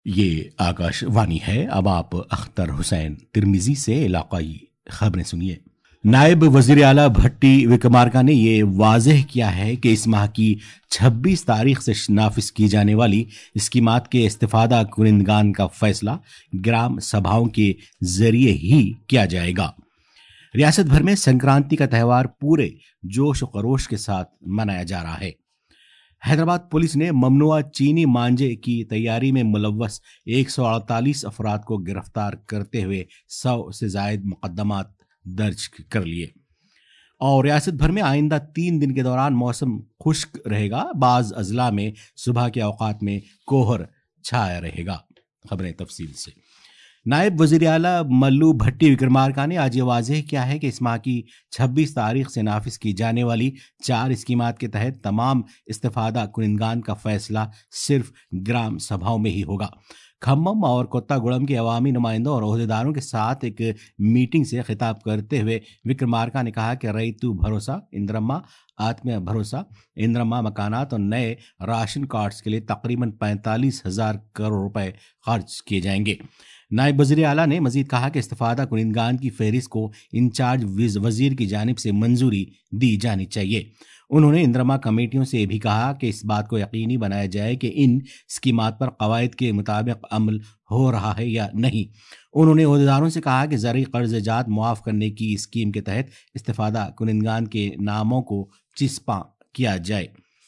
یہ آکاشوانی ہے۔ اب آپ اختر حسین ترمیزی سے علاقائی خبریں سنیے۔ نائب وزیر اعلیٰ بھٹی وکرمارکا نے یہ واضح کیا ہے کہ اس ماہ کی 26 تاریخ سے نافذ کی جانے والی اسکیمات کے استفادہ کنندگان کا فیصلہ گرام سبھاؤں کے ذریعے ہی کیا جائے گا۔ ریاست بھر میں سنکرانتی کا تہوار پورے جوش و خروش کے ساتھ منایا جا رہا ہے۔ حیدرآباد پولیس نے ممنوعہ چینی مانجے کی تیاری میں ملوث 148 افراد کو گرفتار کرتے ہوئے 100 سے زائد مقدمات درج کر لیے۔ اور ریاست بھر میں آئندہ 3 دن کے دوران موسم خشک رہے گا، بعض اضلاع میں صبح کے اوقات میں کوہر چھایا رہے گا۔ خبریں تفصیل سے۔ نائب وزیر اعلیٰ ملو بھٹی وکرمارکا نے آج یہ واضح کیا ہے کہ اس ماہ کی 26 تاریخ سے نافذ کی جانے والی 4 اسکیمات کے تحت تمام استفادہ کنندگان کا فیصلہ صرف گرام سبھاؤں میں ہی ہوگا۔ کھمم اور کوتہ گوڑم کے عوامی نمائندوں اور عہدیداروں کے ساتھ ایک میٹنگ سے خطاب کرتے ہوئے وکرمارکا نے کہا کہ ریتو بھروسہ اندرما، آتمیہ بھروسہ اندرما مکانات اور نئے راشن کارڈز کے لیے تقریباً 45,000 کروڑ روپے خرچ کیے جائیں گے۔ نائب وزیر اعلیٰ نے مزید کہا کہ استفادہ کنندگان کی فہرست کو انچارج وزیر کی جانب سے منظوری دی جانی چاہیے۔ انہوں نے اندرما کمیٹیوں سے بھی کہا کہ اس بات کو یقینی بنایا جائے کہ ان اسکیمات پر قواعد کے مطابق عمل ہو رہا ہے یا نہیں۔ انہوں نے عہدیداروں سے کہا کہ زرعی قرض جات معاف کرنے کی اسکیم کے تحت استفادہ کنندگان کے ناموں کو چسپاں کیا جائے۔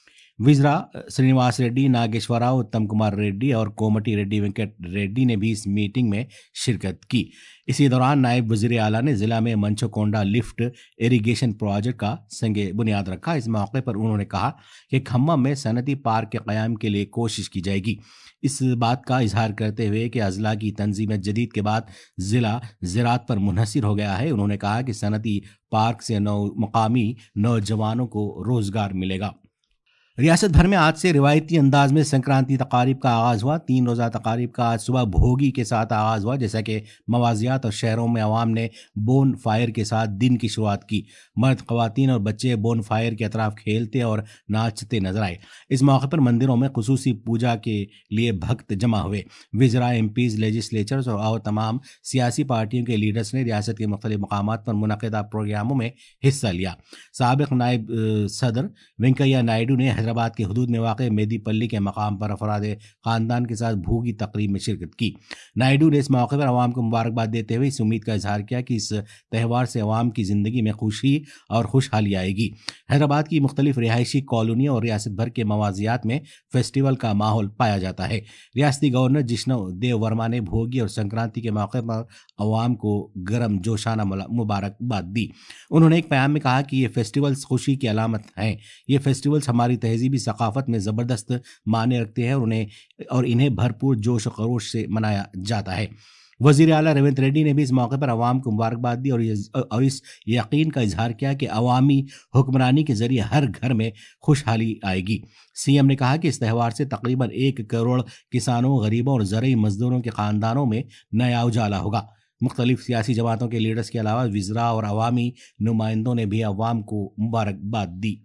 وزرا سرینواس ریڈی، ناگیشور راؤ، اتم کمار ریڈی اور کومٹی ریڈی وینکٹ ریڈی نے بھی اس میٹنگ میں شرکت کی۔ اسی دوران نائب وزیر اعلیٰ نے ضلع میں Manchu Konda lift irrigation project کا سنگ بنیاد رکھا۔ اس موقع پر انہوں نے کہا کہ کھمم میں صنعتی پارک کے قیام کے لیے کوشش کی جائے گی۔ اس بات کا اظہار کرتے ہوئے کہ اضلاع کی تنظیم جدید کے بعد ضلع زراعت پر منحصر ہو گیا ہے، انہوں نے کہا کہ صنعتی پارک سے مقامی نوجوانوں کو روزگار ملے گا۔ ریاست بھر میں آج سے روایتی انداز میں سنکرانتی تقاریب کا آغاز ہوا۔ 3 روزہ تقاریب کا آج صبح بھوگی کے ساتھ آغاز ہوا، جیسا کہ موازیات اور شہروں میں عوام نے بون فائر کے ساتھ دن کی شروعات کی۔ مرد، خواتین اور بچے بون فائر کے اطراف کھیلتے اور ناچتے نظر آئے۔ اس موقع پر مندروں میں خصوصی پوجا کے لیے بھکت جمع ہوئے۔ وزراء، ایم پیز، لیجسلیچرز اور تمام سیاسی پارٹیوں کے لیڈرز نے ریاست کے مختلف مقامات پر منعقدہ پروگراموں میں حصہ لیا۔ سابق نائب صدر وینکیا نائیڈو نے حیدرآباد کے حدود میں واقع میدی پلی کے مقام پر افراد خاندان کے ساتھ بھوگی تقریب میں شرکت کی۔ نائیڈو نے اس موقع پر عوام کو مبارکباد دیتے ہوئے اس امید کا اظہار کیا کہ اس تہوار سے عوام کی زندگی میں خوشی اور خوشحالی آئے گی۔ حیدرآباد کی مختلف رہائشی کالونیوں اور ریاست بھر کے موازیات میں فیسٹیول کا ماحول پایا جاتا ہے۔ ریاستی گورنر جشنو دیو ورما نے بھوگی اور سنکرانتی کے موقع پر عوام کو گرم جوشانہ مبارکباد دی۔ انہوں نے ایک بیان میں کہا کہ یہ فیسٹیولز خوشی کی علامت ہیں۔ یہ فیسٹیولز ہماری تہذیبی ثقافت میں زبردست معنی رکھتے ہیں اور انہیں بھرپور جوش و خروش سے منایا جاتا ہے۔ وزیر اعلیٰ ریونت ریڈی نے بھی اس موقع پر عوام کو مبارکباد دی اور اس یقین کا اظہار کیا کہ عوامی حکمرانی کے ذریعے ہر گھر میں خوشحالی آئے گی۔ سی ایم نے کہا کہ اس تہوار سے تقریباً 1 کروڑ کسانوں، غریبوں اور زرعی مزدوروں کے خاندانوں میں نیا اجالا ہوگا۔ مختلف سیاسی جماعتوں کے لیڈرز کے علاوہ وزراء اور عوامی نمائندوں نے بھی عوام کو مبارکباد دی۔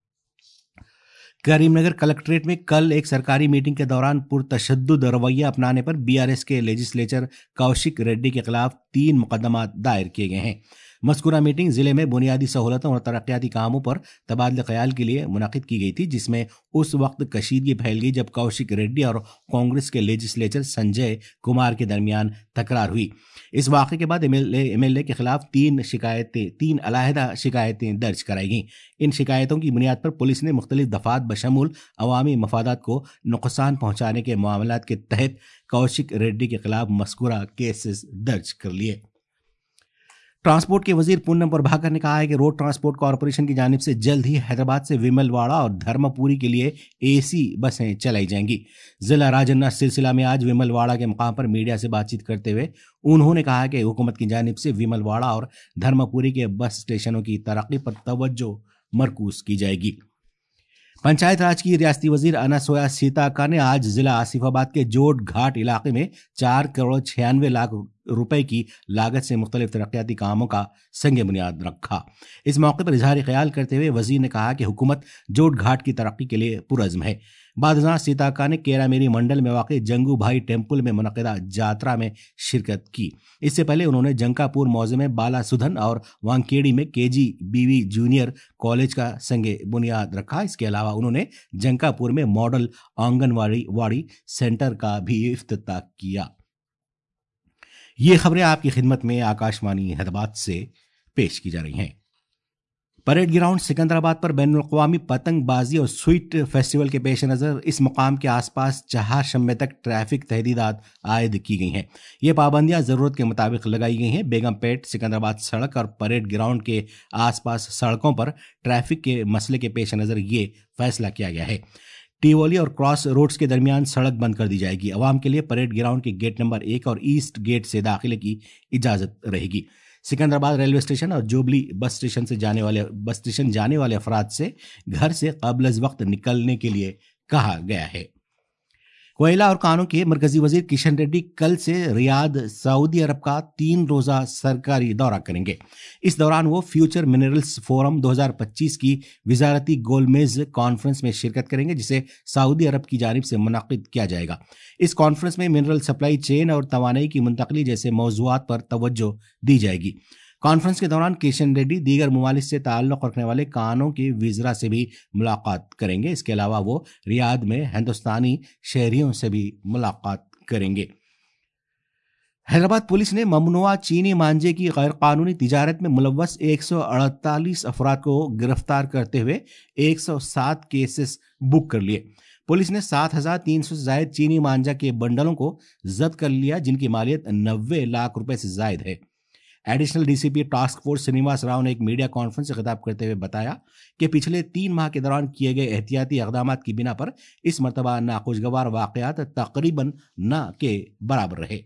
کریم نگر کلکٹریٹ میں کل ایک سرکاری میٹنگ کے دوران پرتشدد رویہ اپنانے پر بی آر ایس کے لیجسلیچر کوشک ریڈی کے خلاف 3 مقدمات دائر کیے گئے ہیں۔ مذکورہ میٹنگ ضلع میں بنیادی سہولتوں اور ترقیاتی کاموں پر تبادلہ خیال کے لیے منعقد کی گئی تھی، جس میں اس وقت کشیدگی پھیل گئی جب کوشک ریڈی اور کانگریس کے لیجسلیچر سنجے کمار کے درمیان تکرار ہوئی۔ اس واقعے کے بعد ایم ایل اے کے خلاف 3 علیحدہ شکایتیں درج کرائی گئیں۔ ان شکایتوں کی بنیاد پر پولیس نے مختلف دفعات بشمول عوامی مفادات کو نقصان پہنچانے کے معاملات کے تحت کوشک ریڈی کے خلاف مذکورہ کیسز درج کر لیے۔ ٹرانسپورٹ کے وزیر پونم پربھاکر نے کہا ہے کہ روڈ ٹرانسپورٹ کارپوریشن کی جانب سے جلد ہی حیدرآباد سے ومل واڑہ اور دھرما پوری کے لیے اے سی بسیں چلائی جائیں گی۔ ضلع راجنا سلسلہ میں آج ومل واڑہ کے مقام پر میڈیا سے بات چیت کرتے ہوئے انہوں نے کہا کہ حکومت کی جانب سے ومل واڑہ اور دھرما پوری کے بس اسٹیشنوں کی ترقی پر توجہ مرکوز کی جائے گی۔ پنچایت راج کی ریاستی وزیر اناسویا سیتا کا نے آج ضلع آصف آباد کے جوٹ گھاٹ علاقے میں 4 کروڑ 96 لاکھ रुपए की लागत से मुख्तलिफ तरक्याती कामों का संग बुनियाद रखा। इस मौके पर इजहार ख्याल करते हुए वजीर ने कहा कि हुकूमत जोट घाट की तरक्की के लिए पुरज़्म है। बादशाह सीताका ने केरामेरी मंडल में वाक़ जंगू भाई टेम्पल में मुनक़िदा जात्रा में शिरकत की। इससे पहले उन्होंने जंकापुर मौज़े में बाला सुधन और वांकेड़ी में KGBV जूनियर कॉलेज का संग बुनियाद रखा। इसके अलावा उन्होंने जंकापुर में मॉडल आंगनवाड़ी सेंटर का भी इफ्तिताह किया। ये खबरें आपकी खिदमत में आकाशवाणी हैदराबाद से पेश की जा रही हैं। परेड ग्राउंड सिकंदराबाद पर बैनुल-अक़वामी पतंगबाजी और स्वीट फेस्टिवल के पेश नज़र इस मुकाम के आसपास 4 शम्मे तक ट्रैफिक तहदीदात आयद की गई हैं। ये पाबंदियां ज़रूरत के मुताबिक लगाई गई हैं। बेगमपेट सिकंदराबाद सड़क और परेड ग्राउंड के आसपास सड़कों पर ट्रैफिक के मसले के पेश नज़र ये फैसला किया गया है। टिवोली और क्रॉस रोड्स के दरमियान सड़क बंद कर दी जाएगी। अवाम के लिए परेड ग्राउंड के गेट नंबर 1 और ईस्ट गेट से दाखिले की इजाज़त रहेगी। सिकंदराबाद रेलवे स्टेशन और जुबली बस स्टेशन जाने वाले अफराद से घर से क़ब्ल वक्त निकलने के लिए कहा गया है। कोयला और कानों के मरकजी वजीर किशन रेड्डी कल से रियाद सऊदी अरब का 3 रोज़ा सरकारी दौरा करेंगे। इस दौरान वो फ्यूचर मिनरल्स फोरम 2025 की वजारती गोलमेज कॉन्फ्रेंस में शिरकत करेंगे, जिसे सऊदी अरब की जानिब से मुनक़िद किया जाएगा। इस कॉन्फ्रेंस में मिनरल सप्लाई चेन और तवानाई की मुंतकली जैसे मौज़ूआत पर तवज्जो दी जाएगी। कॉन्फ्रेंस के दौरान किशन रेड्डी दीगर ममालिक से ताल्लुक़ रखने वाले कानों के विज़रा से भी मुलाकात करेंगे। इसके अलावा वो रियाद में हिंदुस्तानी शहरियों से भी मुलाकात करेंगे। हैदराबाद पुलिस ने ममनुआ चीनी मांझे की गैर कानूनी तिजारत में मुलव्वस 148 अफराद को गिरफ्तार करते हुए 107 केसेस बुक कर लिए। पुलिस ने 7,300 से जायद चीनी मांझा के बंडलों को जब्त कर लिया, जिनकी मालियत 90 लाख रुपए से जायद है। Additional DCP task force Srinivas Rao ने एक मीडिया कॉन्फ्रेंस से खिताब करते हुए बताया कि पिछले 3 माह के दौरान किए गए एहतियाती इक़दामात की बिना पर इस मरतबा नाखुशगवार वाक़यात तकरीबन न के बराबर रहे।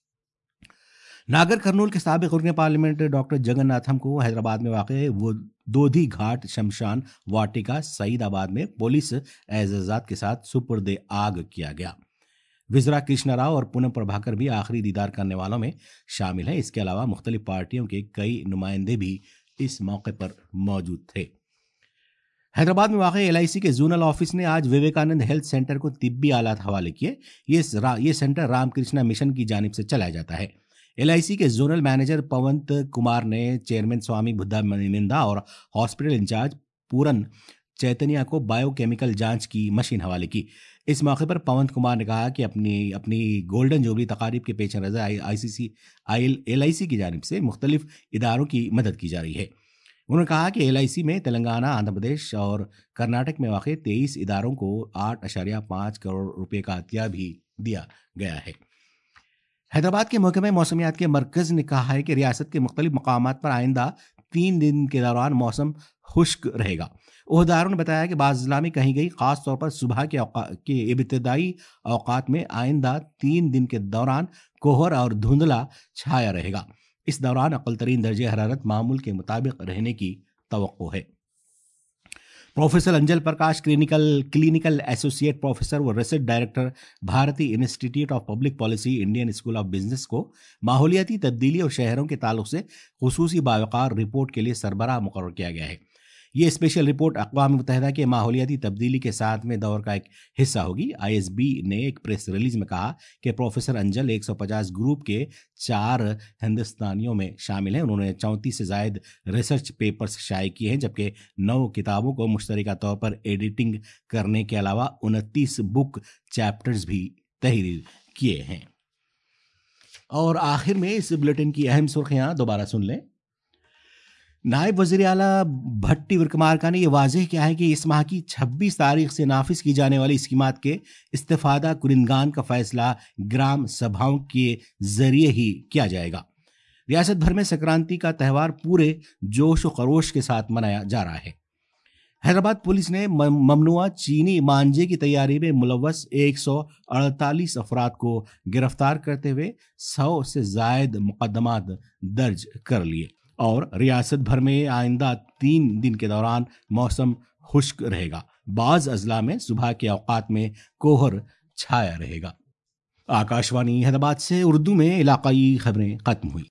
नागर कर्नूल के साबिक़ रुकन पार्लियामेंट डॉक्टर जगन्नाथम को हैदराबाद में वाक़ वो दोधी घाट शमशान वाटिका सईदाबाद में पुलिस एजाज़ात के साथ सुपुर्द आग किया गया। विज़रा कृष्णा राव और पूनम प्रभाकर भी आखिरी दीदार करने वालों में शामिल हैं। इसके अलावा मुख्तलिफ पार्टियों के कई नुमाइंदे भी इस मौके पर मौजूद थे। हैदराबाद में वाक़ LIC के जोनल ऑफिस ने आज विवेकानंद हेल्थ सेंटर को तिब्बी आलात हवाले किए। ये सेंटर रामकृष्णा मिशन की जानिब से चलाया जाता है। LIC के जोनल मैनेजर पवंत कुमार ने चेयरमैन स्वामी बुद्धा मनिंदा और हॉस्पिटल इंचार्ज पूरन चैतन्या को बायोकेमिकल जांच की मशीन हवाले की। इस मौके पर पवंत कुमार ने कहा कि अपनी गोल्डन जुबली तकारीब के पेश नज़र LIC की जानिब से मुख्तलिफ इदारों की मदद की जा रही है। उन्होंने कहा कि LIC में तेलंगाना, आंध्र प्रदेश और कर्नाटक में वाक़ 23 इदारों को 8.5 करोड़ रुपए का अतिया भी दिया गया है। हैदराबाद के महकमे मौसमियात के मरकज़ ने कहा है कि रियासत के मुख्तलिफ मकामात पर आइंदा 3 दिन के दौरान मौसम खुश्क रहेगा। ओहदेदारों ने बताया कि बाज़ ज़िला में कहीं कहीं ख़ास तौर पर सुबह के इब्तिदाई औक़ात में आइंदा 3 दिन के दौरान कोहर और धुंधला छाया रहेगा। इस दौरान अक़ल तरीन दर्जे हरारत मामूल के मुताबिक रहने की तवक्को है। Professor Anjal Prakash clinical associate professor व research director Bharti institute of public policy Indian school of business को माहौलियाती तब्दीली और शहरों के ताल्लुक से खुसूसी बावकार रिपोर्ट के लिए सरबराह मुकर्रर किया गया है। ये स्पेशल रिपोर्ट अक़वाम मुत्तहिदा के माहौलियाती तब्दीली के साथ में दौर का एक हिस्सा होगी। ISB ने एक प्रेस रिलीज में कहा कि प्रोफेसर अंजल 150 ग्रुप के 4 हिंदुस्तानियों में शामिल हैं। उन्होंने 34 से जायद रिसर्च पेपर्स शाये किए हैं, जबकि 9 किताबों को मुश्तरका तौर पर एडिटिंग करने के अलावा 29 बुक चैप्टर्स भी तहरीर किए हैं। और आखिर में इस बुलेटिन की अहम सुर्खियां दोबारा सुन लें। नायब वज़ीर आला भट्टी विक्रमार्का ने यह वाज़ेह किया है कि इस माह की 26 तारीख से नाफिज की जाने वाली स्कीमात के इस्तिफादा कुरिंदगान का फैसला ग्राम सभाओं के जरिए ही किया जाएगा। रियासत भर में संक्रांति का त्यौहार पूरे जोश व खरोश के साथ मनाया जा रहा है। हैदराबाद पुलिस ने ममनुआ चीनी मांझे की तैयारी में मुलव्वस 148 अफराद को गिरफ्तार करते हुए 100 से जायद मुकदमात दर्ज कर लिए। और रियासत भर में आइंदा 3 दिन के दौरान मौसम खुश्क रहेगा। बाज़ अजला में सुबह के औकात में कोहर छाया रहेगा। آکاشوانی حیدرآباد سے اردو میں علاقائی خبریں ختم ہوئی.